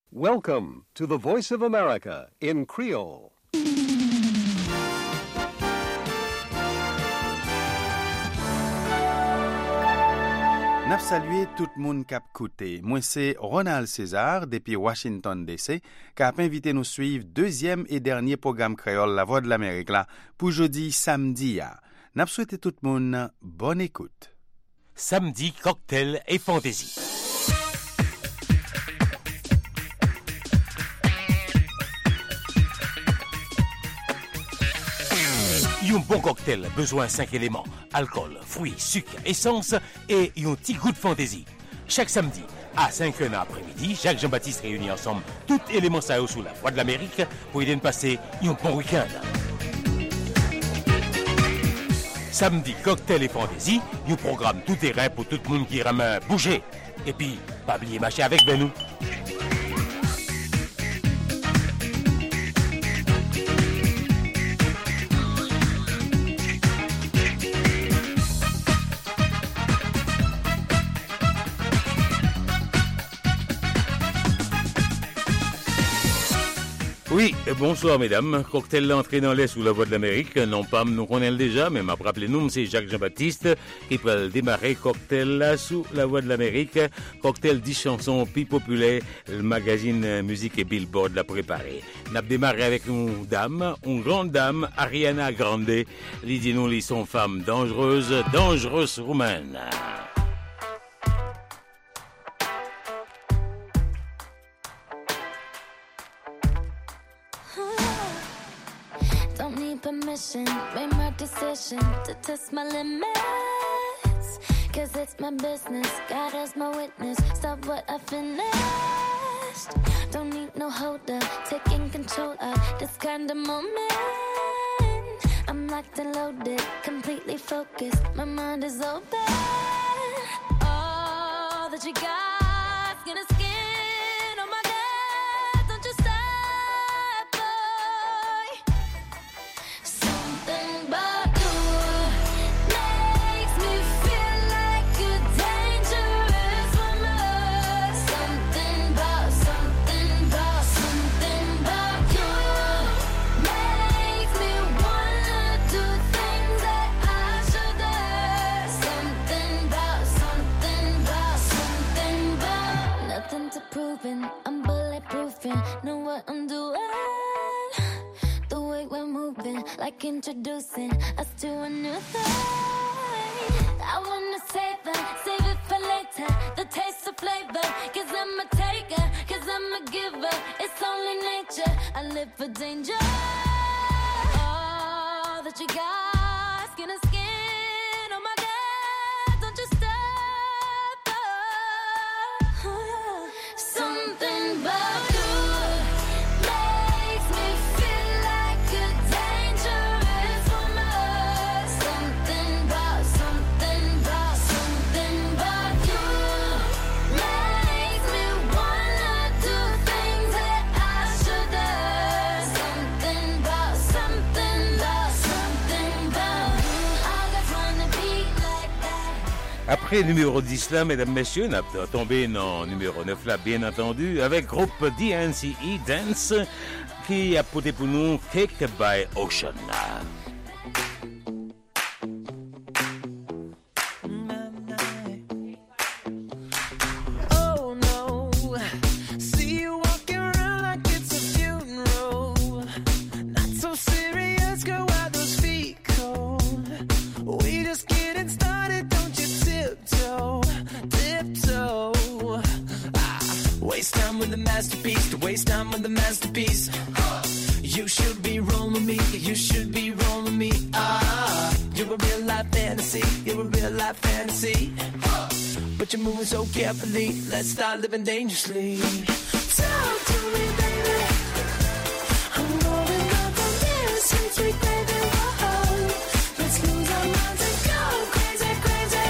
Welcome to the Voice of America in Creole. N'a salué tout le monde qui a écouté. Moi, c'est Ronald César, depuis Washington, D.C., qui a invité nous suivre deuxième et dernier programme créole La Voix de l'Amérique, là, pour jeudi, samedi. N'a souhaité tout le monde bonne écoute. Samedi, cocktail et fantaisie. Un bon cocktail, besoin 5 éléments, alcool, fruits, sucre, essence et un petit goût de fantaisie. Chaque samedi, à 5h après-midi, Jacques Jean-Baptiste réunit ensemble tous éléments ça sous la Voix de l'Amérique pour aider à passer un bon week-end. Samedi, cocktail et fantaisie, un programme tout terrain pour tout le monde qui aime bouger. Et puis, pas oublier marcher avec nous. Oui, bonsoir mesdames. Cocktail l'entrée dans l'Est sous la Voix de l'Amérique. Non pas, nous connaissons déjà, mais m'a rappelé nous, c'est Jacques Jean-Baptiste qui peut démarrer cocktail là sous la Voix de l'Amérique. Cocktail 10 chansons plus populaires, le magazine Musique et Billboard l'a préparé. N'a démarré avec une dame, une grande dame, Ariana Grande. Dit nous, ils sont femmes dangereuses roumaines. Permission, made my decision to test my limits. Cause it's my business, God as my witness. Stop what I finished. Don't need no holder, taking control of this kind of moment. I'm locked and loaded, completely focused. My mind is open. All that you got, skin to skin. Oh my God, don't you stop. I'm bulletproofing, know what I'm doing. The way we're moving, like introducing us to a new thing. I wanna save it for later. The taste of flavor, cause I'm a taker, cause I'm a giver. It's only nature, I live for danger. All that you got, skin to skin. Oh my God, don't you stop. Something about you makes me feel like a dangerous woman. Something about you makes me wanna do things that I shouldn't. Something about I just wanna be like that. Après numéro 10 là, mesdames, messieurs, on a tombé dans numéro 9 là, bien entendu, avec groupe DNCE Dance, qui a porté pour nous Cake by Ocean. Waste time with the masterpiece. You should be rolling me. You're a real life fantasy. But you're moving so carefully. Let's start living dangerously. Talk to me, baby. I'm going up on this sweet baby. Whoa. Let's lose our minds and go crazy, crazy.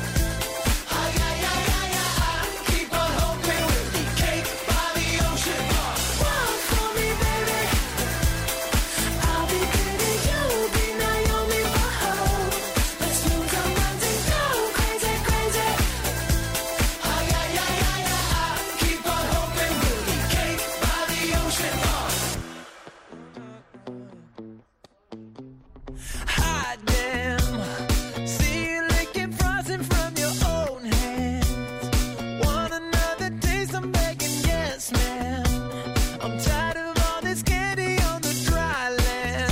Keep on hoping we'll be cake by the ocean. Walk for me, baby. I'll be pretty, you'll be Naomi. Whoa. Let's lose our minds and go crazy, crazy. Keep on hoping. yes man. I'm tired of all this candy on the dry land,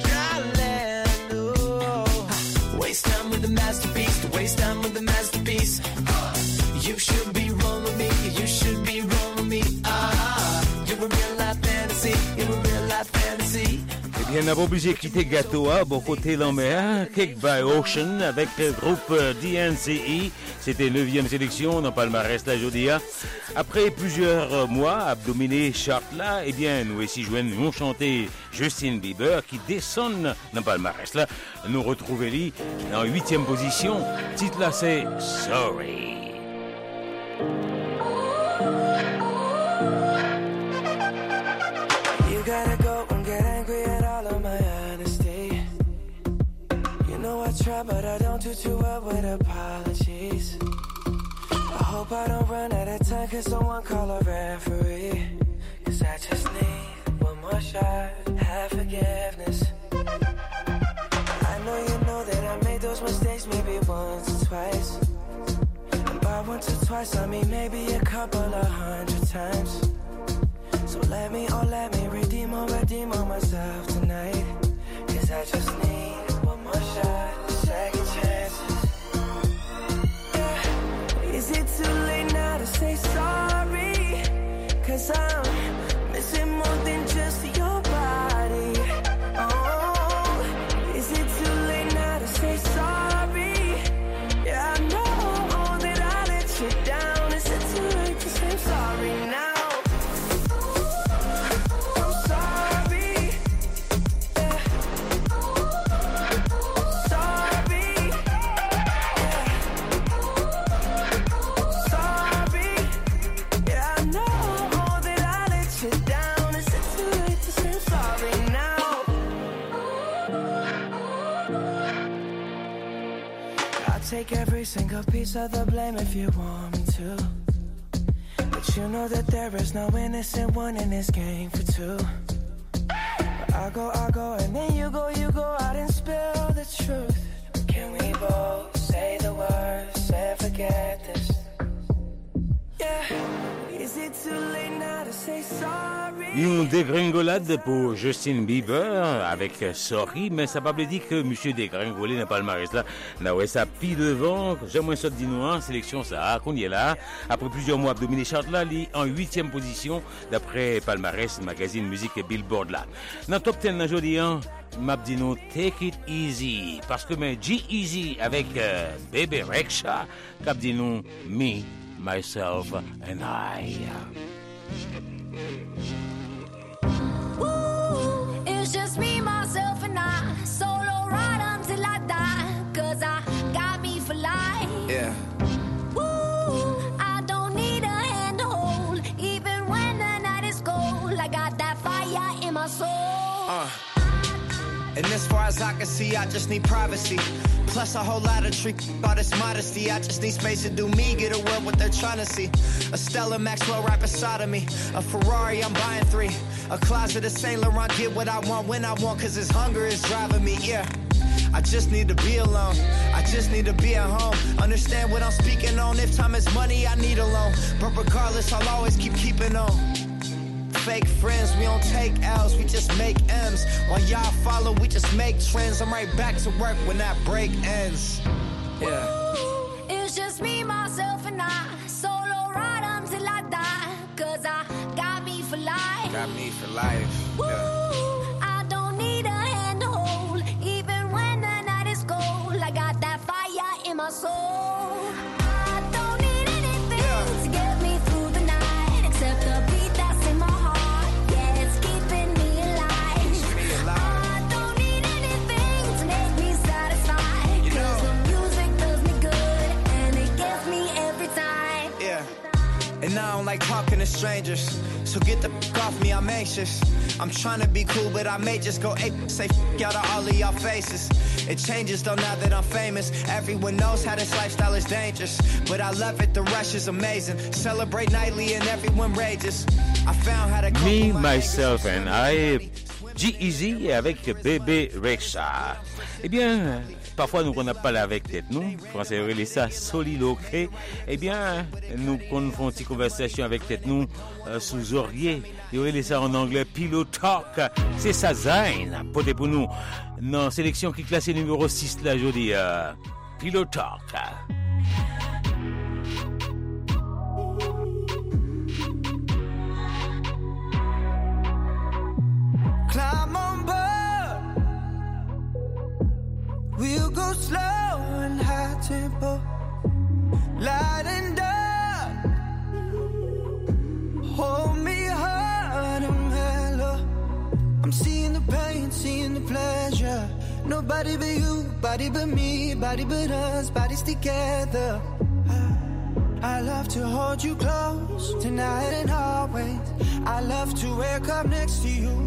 oh. Waste time with the masterpiece, to waste time with the masterpiece. You should be rolling with me, you should be rolling with me. You're a real life fantasy, you're a real life fantasy. Eh bien, n'a pas obligé quitter gâteau à bon côté l'enmer, Cake by Ocean avec le groupe DNCE. C'était 9e sélection dans palmarès la jodia. Après plusieurs mois à dominer chart là, eh bien, nous ici joignons chanter Justin Bieber qui descend dans palmarès là. Nous retrouvons lui en 8e position. Titre là c'est Sorry. You gotta go and get angry at all of my honesty. You know I try, but I don't do too well with apologies. I hope I don't run out of time, cause someone call a referee. Cause I just need one more shot, have forgiveness. I know that I made those mistakes maybe once or twice. And by once or twice, I mean maybe a couple of 100 times. So let me redeem on myself tonight. Cause I just need one more shot, second chances. Yeah. Is it too late now to say sorry? Cause I'm missing more than just your body. Oh, is it too late now to say sorry? Yeah, I know that I let you down. Is it too late to say sorry now? Take every single piece of the blame if you want me to. But you know that there is no innocent one in this game for two. But I go, and then you go out and spill the truth. Can we both say the words and forget this? Yeah, is it too late now to say sorry? Une dégringolade pour Justin Bieber avec Sorry, mais ça ne veut pas dire que monsieur dégringolé n'a pas le palmarès là. N'a ouais ça pile devant, j'aimerais ça dire nous en sélection ça qu'on y est là. Après plusieurs mois à dominer chart là, il est en 8e position d'après palmarès magazine musique Billboard là. Dans top 10 aujourd'hui m'a dit nous Take It Easy parce que mais G-Eazy avec Bebe Rexha cap dit nous Me, Myself and I. It's just me, myself, and I. Solo ride until I die. Cause I got me for life. Yeah. Woo, I don't need a hand to hold. Even when the night is cold, I got that fire in my soul. And as far as I can see, I just need privacy. Plus a whole lot of trick about this modesty. I just need space to do me, get away what they're trying to see. A Stella Maxwell right beside of me. A Ferrari, I'm buying 3. A closet of Saint Laurent, get what I want when I want, cause this hunger is driving me, yeah. I just need to be alone, I just need to be at home. Understand what I'm speaking on, if time is money, I need a loan. But regardless, I'll always keeping on. Fake friends, we don't take L's, we just make M's. While y'all follow, we just make trends. I'm right back to work when that break ends. Yeah. It's just me, myself, and I. Solo ride until I die. Cause I got me for life. Got me for life. Yeah. I don't need a hand to hold. Even when the night is cold, I got that fire in my soul. I don't need anything to get me through the night except the beat that's in my heart. Yeah, it's keeping me alive. I don't need anything to make me satisfied. Cause the music does me good and it gets me every time. Yeah. And I don't like talking to strangers, so get the f*** off me, I'm anxious. I'm trying to be cool, but I may just go ape, say f*** out of all of y'all faces. It changes though now that I'm famous. Everyone knows how this lifestyle is dangerous, but I love it, the rush is amazing. Celebrate nightly and everyone rages. I found how to Me, Myself and I, G-Eazy avec Bebe Rexha. Eh bien, parfois nous qu'on a parlé avec tête nous, français relais ça soliloquer, eh bien nous qu'on font une petite conversation avec tête nous sous oreiller, et relais ça en anglais pillow talk. C'est ça Zayn poté pour nous dans sélection qui classée numéro 6 là aujourd'hui pillow talk. Climb on board. We'll go slow and high tempo, light and dark. Hold me hard and mellow. I'm seeing the pain, seeing the pleasure. Nobody but you, body but me, body but us, bodies together. I love to hold you close tonight and always. I love to wake up next to you.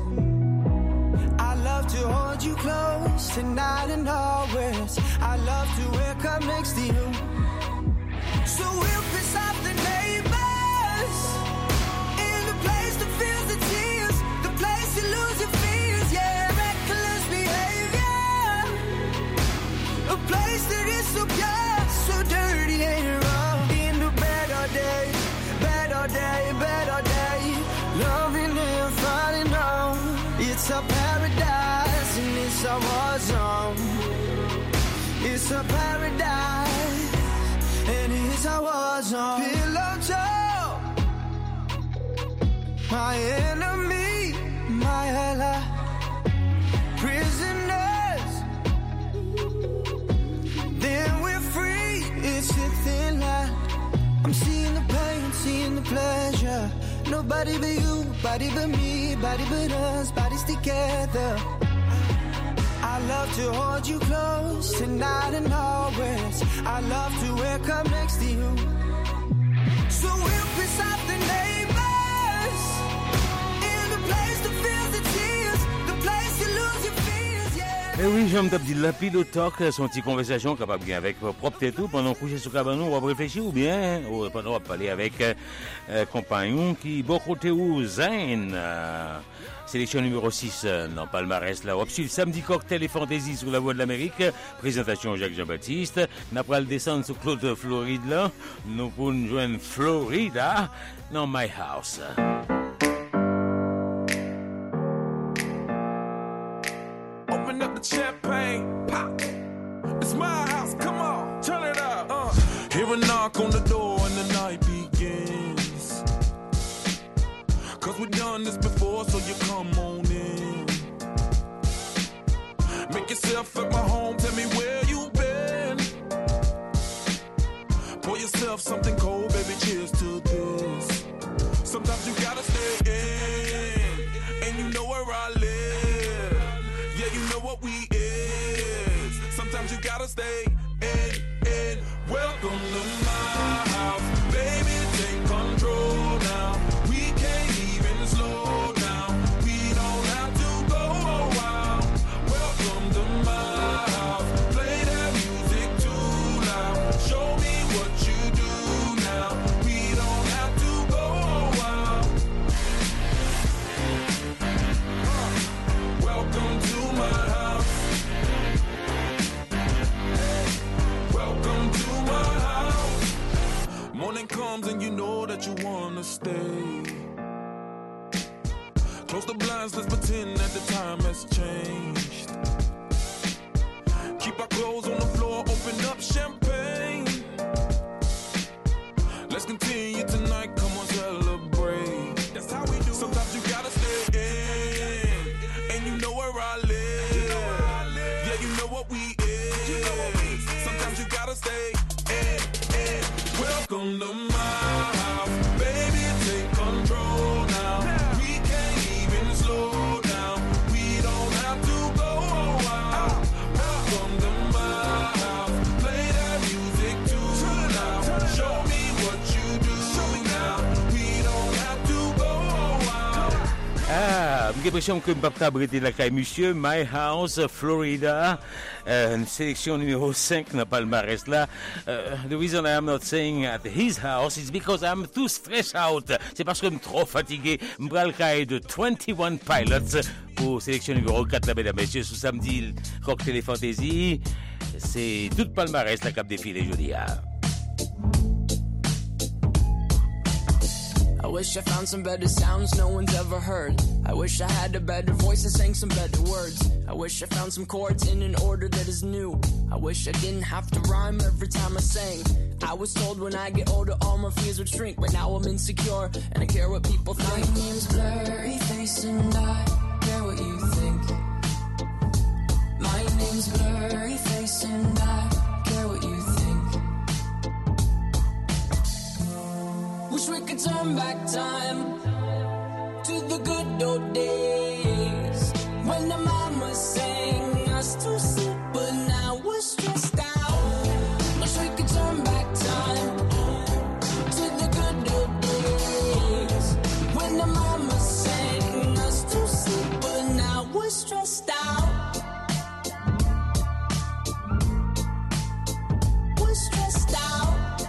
I love to hold you close tonight and always. I love to wake up next to you. So we'll piss off the neighbors in the place that feels the tears, the place you lose your fears, yeah, reckless behavior, a place that is so pure, so dirty and wrong. In the better day, better day, better day, loving and fighting on. It's a paradise and it's a war zone. It's a paradise and it's a war zone. Pillow talk, my enemy, my ally. Prisoners, then we're free. It's a thin line. I'm seeing the pain, seeing the pleasure. Nobody but you, body but me, body but us, bodies together. I love to hold you close tonight and always. I love to wake up next to you. So we'll piss off the neighbors in the place that feels the tears, the place you lose your fears, yeah. Eh oui, j'aime d'abord la pillow talk, son petit conversation capable bien avec propre tout pendant coucher sur cabanon, on va réfléchir ou bien pendant on va parler avec compagnon qui beaucoup côté ou Zayn. Sélection numéro 6 dans palmarès là. Opsul samedi cocktail et fantaisie sur la voie de l'Amérique. Présentation Jacques Jean-Baptiste. N'a pas le descendre sur Claude Floride là. Nous pouvons joindre Florida dans My House. Open up the champagne, pop. It's my house, come on, turn it up. Hear a knock on the door and the night begins. 'Cause we've done this before, so you come on in. Make yourself at my home, tell me where you've been. Pour yourself something cold, baby, cheers to this. Sometimes you gotta stay in, and you know where I live. Yeah, you know what we is. Sometimes you gotta stay in. Welcome to my house, baby, take control now. We can't even slow down. We don't have to go a while. Welcome to my house. Play that music too loud. Show me what you do now. We don't have to go a while. Welcome to my house. Welcome to my house. Morning comes and you know that you wanna stay. Close the blinds, let's pretend that the time has changed. Keep our clothes on the floor, open up champagne. Let's continue tonight, come on, celebrate. That's how we do. Sometimes you gotta stay in, and you know where I live. Yeah, you know what we is. Sometimes you gotta stay in. Welcome to my house, baby, take control now. We can't even slow down. We don't have to go a while. Welcome to my house. Play that music too loud. Show me what you do now. We don't have to go a while. Ah, J'ai l'impression que je ne peux pas arrêter la caille, monsieur. My House, Florida, sélection numéro 5 dans le palmarès là. The reason I am not saying at his house is because I'm too stressed out. C'est parce que je suis trop fatigué. Je prends le caille de 21 Pilots pour sélection numéro 4, là, mesdames et messieurs, sous samedi, Cocktail et Fantasy. C'est tout palmarès la cap défilé jeudi. I wish I found some better sounds no one's ever heard. I wish I had a better voice and sang some better words. I wish I found some chords in an order that is new. I wish I didn't have to rhyme every time I sang. I was told when I get older all my fears would shrink, but now I'm insecure and I care what people think. My name's Blurry Face and I care what you think. My name's Blurry Face and I care what you think. Wish we could turn back time to the good old days when the mama sang us to sleep, but now we're stressed out. Wish we could turn back time to the good old days when the mama sang us to sleep, but now we're stressed out. We're stressed out.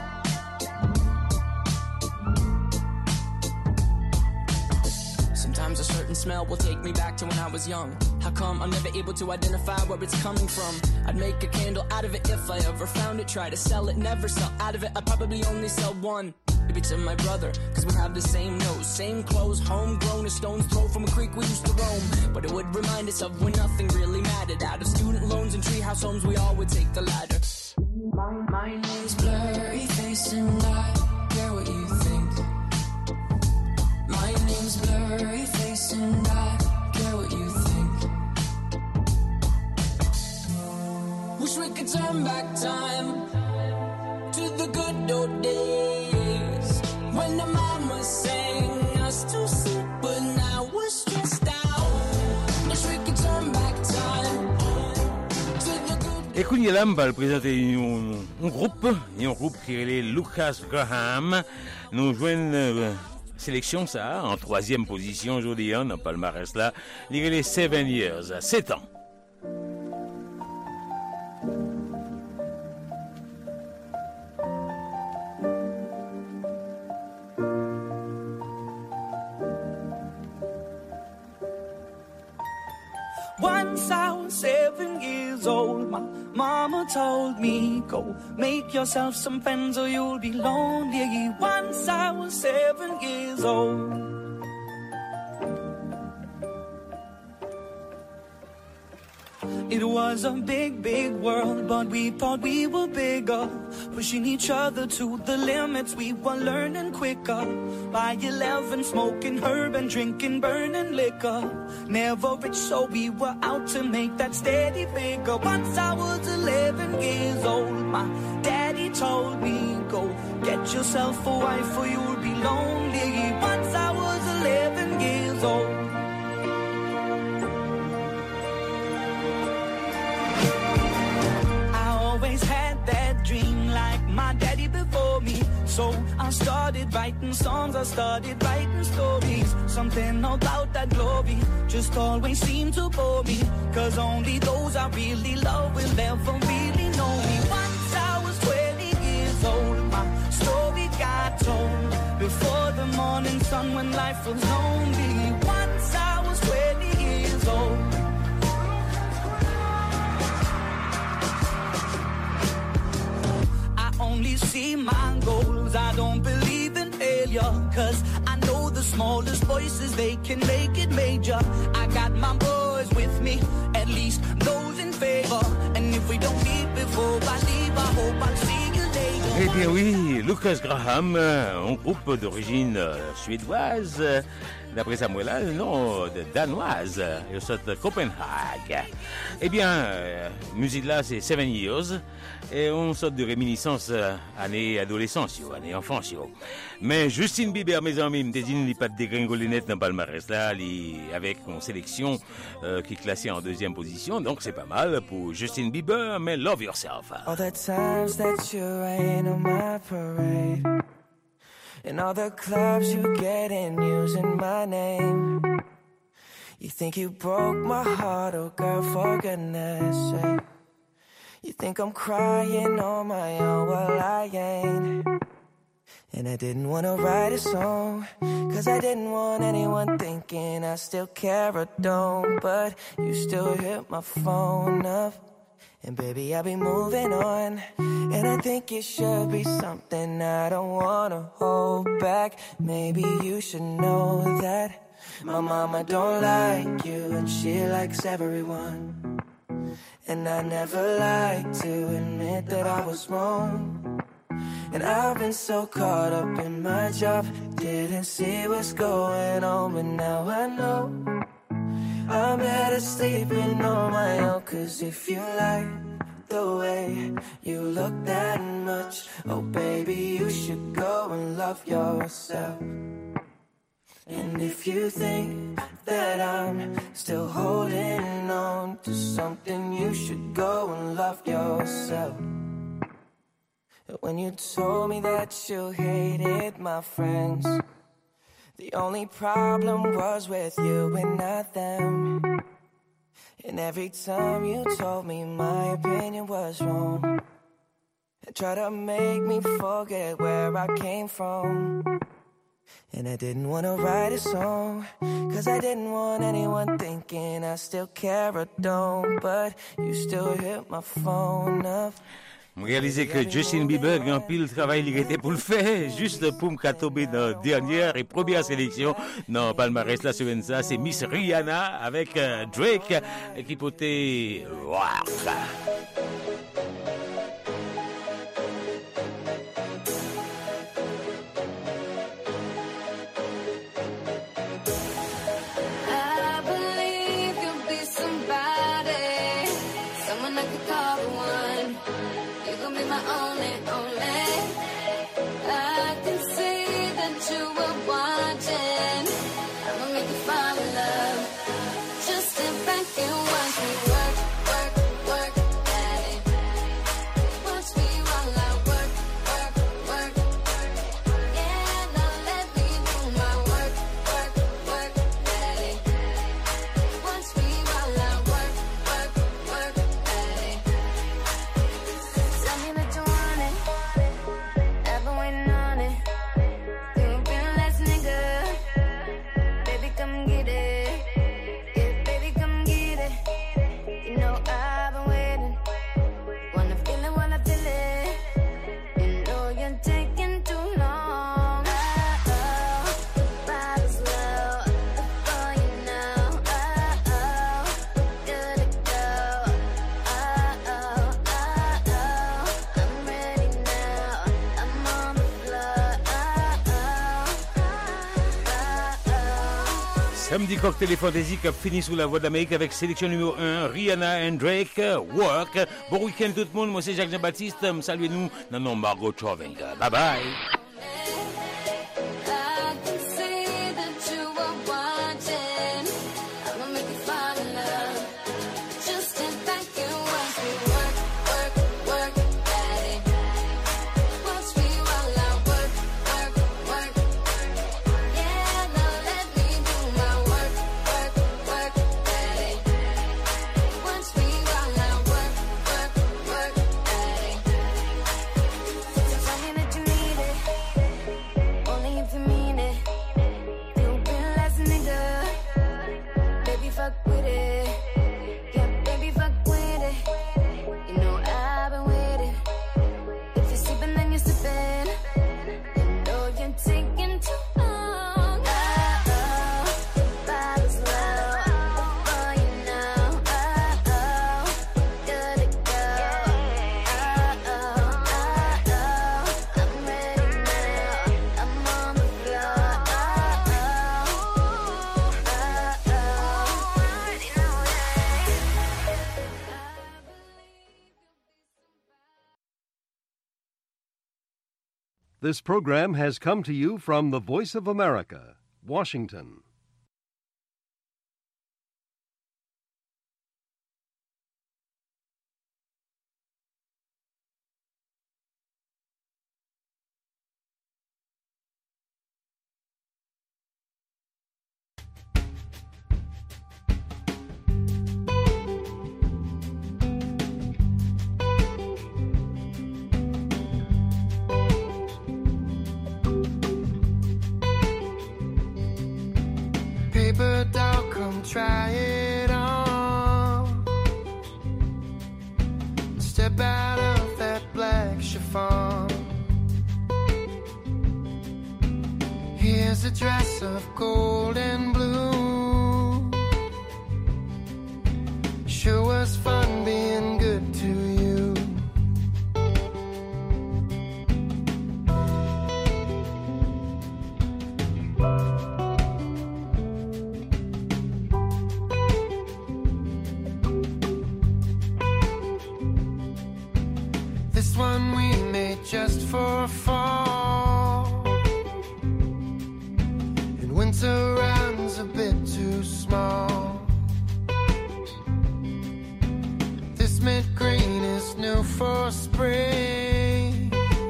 Sometimes a certain smell will take me back to when I was young. How come I'm never able to identify where it's coming from? I'd make a candle out of it if I ever found it. Try to sell it, never sell out of it. I'd probably only sell one. Maybe to my brother, cause we have the same nose, same clothes, homegrown, a stone's throw from a creek we used to roam. But it would remind us of when nothing really mattered. Out of student loans and treehouse homes, we all would take the ladder. My name's Blurry Face and I care what you think. My name's Blurry Face and I care what you think. Wish we could turn back time to the good old days when the mama sang us to sleep, but now we're stressed out. Wish we could turn back time to the good. Et Kounia Lam va présenter un groupe qui est Lucas Graham. Nous joignent sélection ça en 3e position aujourd'hui dans palmarès là. Il est les 7 years, 7 ans. Once I was 7 years old, my mama told me, go make yourself some friends or you'll be lonely. Once I was 7 years old. It was a big, big world, but we thought we were bigger, pushing each other to the limits. We were learning quicker. By 11, smoking herb and drinking burning liquor. Never rich, so we were out to make that steady figure. Once I was 11 years old, my daddy told me, go get yourself a wife or you'll be lonely. Once I was 11 years old. Had that dream like my daddy before me. So I started writing songs, I started writing stories. Something about that glory just always seemed to bore me, cause only those I really love will ever really know me. Once I was 20 years old, my story got told before the morning sun when life was lonely. Once I was 20 years old. Only see my goals, I don't believe in failure, cause I know the smallest voices, they can make it major. I got my boys with me, at least those in favor. And if we don't meet before I leave, I hope I'll see you later. Eh bien oui, Lucas Graham, un groupe d'origine suédoise, d'après Samuel, non, danoise, et ça de Copenhague. Eh bien, musique là, c'est 7 years, et on sorte de réminiscence année adolescence, année enfance. Mais Justin Bieber, mes amis, me dit qu'il n'y a pas de dégringolé net dans le palmarès là, avec une sélection qui est classée en 2e position, donc c'est pas mal pour Justin Bieber, mais Love Yourself. All the times that you rain on my parade, and all the clubs you get in using my name. You think you broke my heart, oh girl, for goodness sake. You think I'm crying on my own, well I ain't. And I didn't wanna write a song, cause I didn't want anyone thinking I still care or don't. But you still hit my phone up, and baby, I'll be moving on. And I think it should be something I don't wanna hold back. Maybe you should know that my mama don't like you, and she likes everyone. And I never like to admit that I was wrong. And I've been so caught up in my job, didn't see what's going on, but now I know I'm better sleeping on my own. Cause if you like the way you look that much, oh baby, you should go and love yourself. And if you think that I'm still holding on to something, you should go and love yourself. When you told me that you hated my friends, the only problem was with you and not them. And every time you told me my opinion was wrong, and tried to make me forget where I came from. And I didn't wanna write a song, cause I didn't want anyone thinking I still care or don't. But you still hit my phone up. Je réalisais que Justin Bieber a un pile travail il était pour le faire, juste pour me tomber dans dernière et première sélection. Non, palmarès la semaine ça, c'est Miss Rihanna avec Drake qui potait Rock. Samedi Cocktail et Fantasy qui a fini sous la voie d'Amérique avec sélection numéro 1, Rihanna and Drake, Work. Bon week-end tout le monde, moi c'est Jacques Jean-Baptiste, saluez-nous, non, Margot Chovenga. Bye bye. This program has come to you from the Voice of America, Washington. Paper doll, come try it on. Step out of that black chiffon. Here's a dress of gold and blue. Sure was fun being good to you. This one we made just for fall. And winter round's a bit too small. This mint green is new for spring.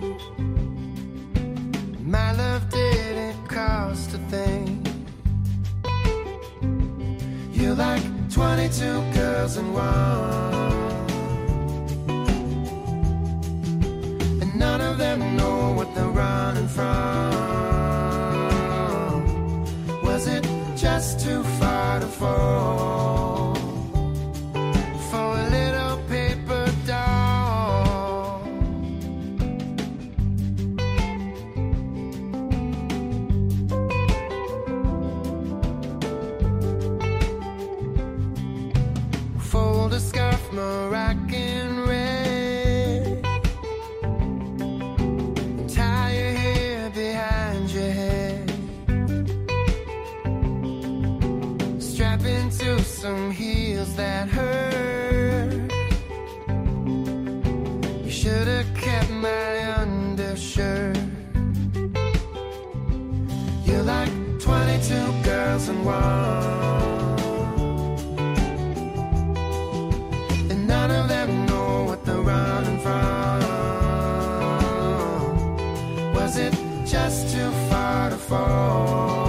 My love didn't cost a thing. You're like 22 girls in one. None of them know what they're running from. Was it just too far to fall for a little paper doll? Fold a scarf, Moroccan red. Into some heels that hurt. You should have kept my undershirt. You're like 22 girls in one. And none of them know what they're running from. Was it just too far to fall?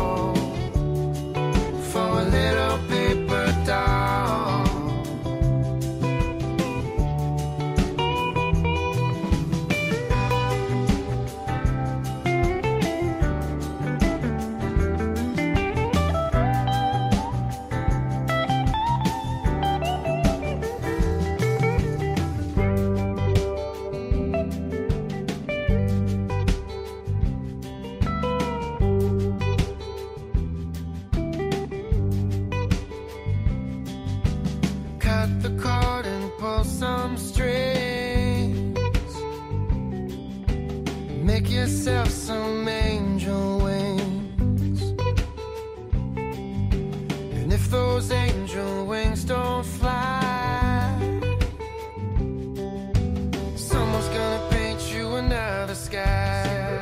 Cut the cord and pull some strings. Make yourself some angel wings. And if those angel wings don't fly, someone's gonna paint you another sky.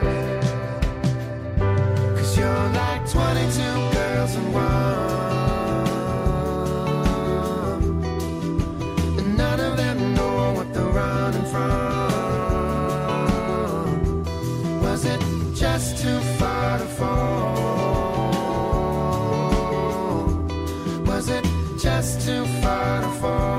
'Cause you're like 22 girls in one. Was it just too far to fall? Was it just too far to fall?